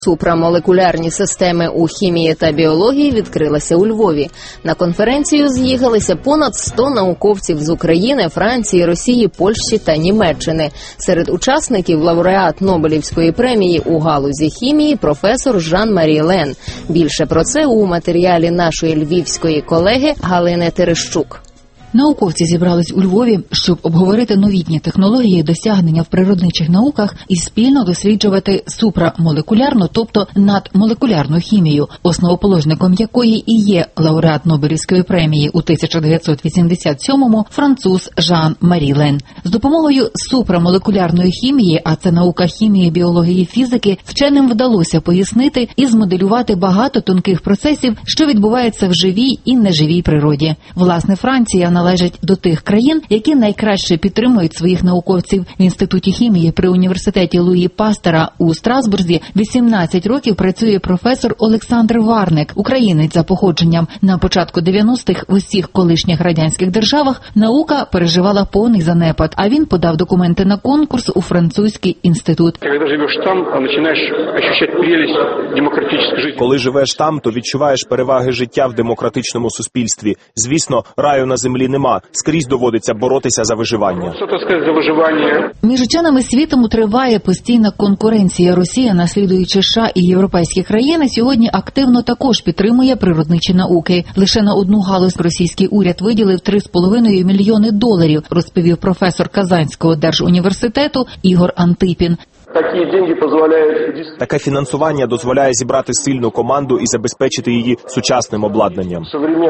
Супрамолекулярні системи у хімії та біології відкрилася у Львові. На конференцію з'їхалися понад 100 науковців з України, Франції, Росії, Польщі та Німеччини. Серед учасників лауреат Нобелівської премії у галузі хімії професор Жан-Марі Лен. Більше про це у матеріалі нашої львівської колеги Галини Терещук. Науковці зібрались у Львові, щоб обговорити новітні технології і досягнення в природничих науках і спільно досліджувати супрамолекулярну, тобто надмолекулярну хімію, основоположником якої і є лауреат Нобелівської премії у 1987-му француз Жан-Марі Лен. З допомогою супрамолекулярної хімії, а це наука хімії, біології, фізики, вченим вдалося пояснити і змоделювати багато тонких процесів, що відбуваються в живій і неживій природі. Власне, Франція належить до тих країн, які найкраще підтримують своїх науковців. В Інституті хімії при університеті Луї Пастера у Страсбурзі 18 років працює професор Олександр Варник, українець за походженням. На початку 90-х в усіх колишніх радянських державах наука переживала повний занепад, а він подав документи на конкурс у французький інститут. Коли живеш там, то відчуваєш переваги життя в демократичному суспільстві. Звісно, раю на землі нема. Скрізь доводиться боротися за виживання. Між ученими світом триває постійна конкуренція. Росія, наслідуючи США і європейські країни, сьогодні активно також підтримує природничі науки. Лише на одну галузь російський уряд виділив $3,5 мільйони, розповів професор Казанського держуніверситету Ігор Антипін. Таке фінансування дозволяє зібрати сильну команду і забезпечити її сучасним обладнанням.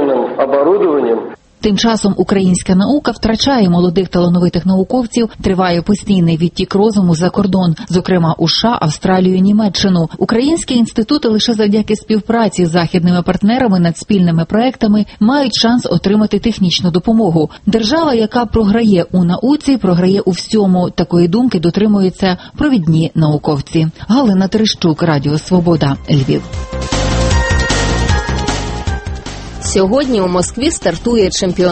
Тим часом українська наука втрачає молодих талановитих науковців, триває постійний відтік розуму за кордон, зокрема у США, Австралію, Німеччину. Українські інститути лише завдяки співпраці з західними партнерами над спільними проектами мають шанс отримати технічну допомогу. Держава, яка програє у науці, програє у всьому. Такої думки дотримуються провідні науковці. Галина Терещук, Радіо Свобода, Львів. Сьогодні у Москві стартує чемпіонат